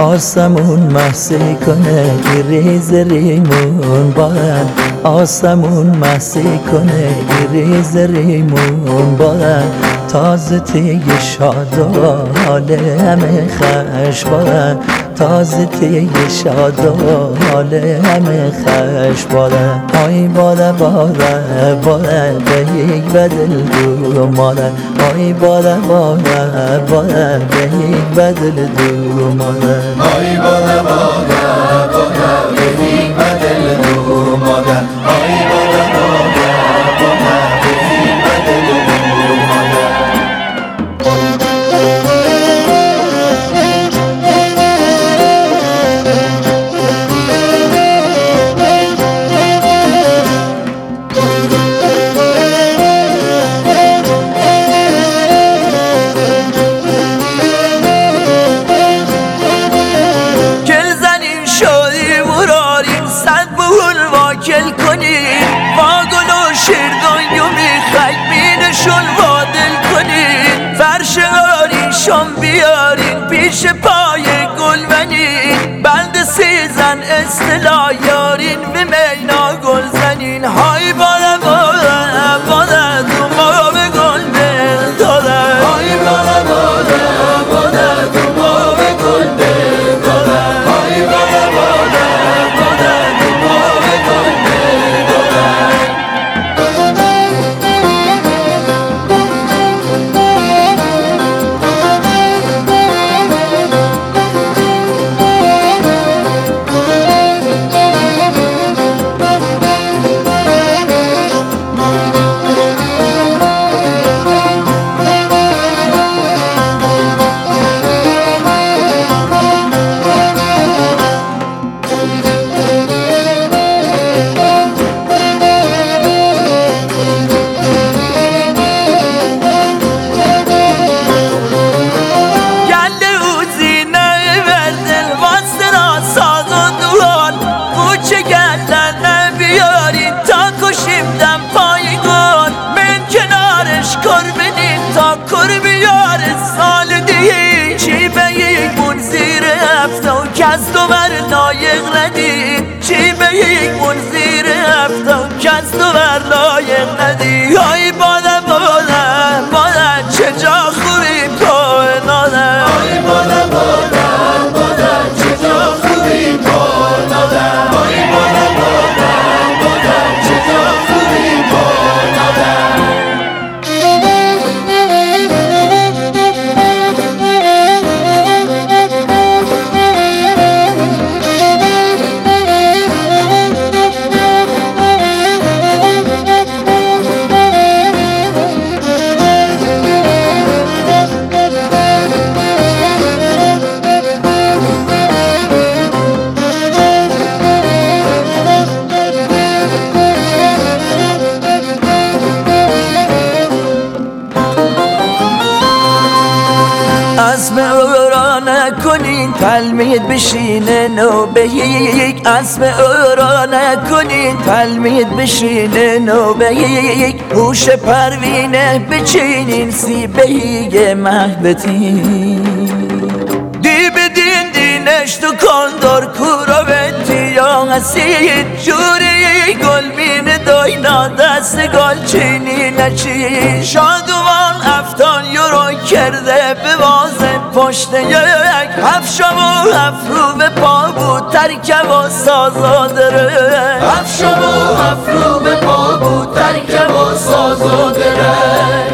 آسمون محسی کنه ریز ریمون باید، آسمون محسی کنه ریز ریمون باید، تازه تی شاد و حال همه خوش باید، تازه تی شاد و حال همه خوش باید. آی باده باده باده به یک بدل دو ماده، آی باده باده باده به یک بدل دو ماده، آی باده باده باده به یک بدل دو ماده، آی باده باده باده به یک بدل دو ماده. واکل کنید با گل و شیر دنیا میخواید بینشون وادل کنید، فرش آریشون بیارین پیش پای گل ونید، بند سیزن اصطلاح یارین به مینا گل زنین. های باده باده باده تو ما به گل داده، های باده باده باده تو ما به گل داده، های باده باده باده تو ما به گل داده. کس تو بر لایق ندید، چی به یک منظیر هفتم کس تو بر لایق ندید. های باده باده باده چه جا خوبی پا ناده، های باده باده باده چه جا خوبی پا ناده، های باده باده باده چه جا خوبی پا ناده. اسم او را نکنین تلمید بشینه نو به یک، اسم او را نکنین تلمید بشینه نو به یک، هوش پروینه بچینین سی بهیگ محبتی، دی بدین دینش تو کندر کورا بتی یا غسید، جوری گل مینه داینا دست گل چینی نچین، شادوان افتان یورو کرده به وازه پشت یک، هفشم و هفرو به پا بود ترکب و سازادره، هفشم و هفرو به پا بود ترکب و سازادره.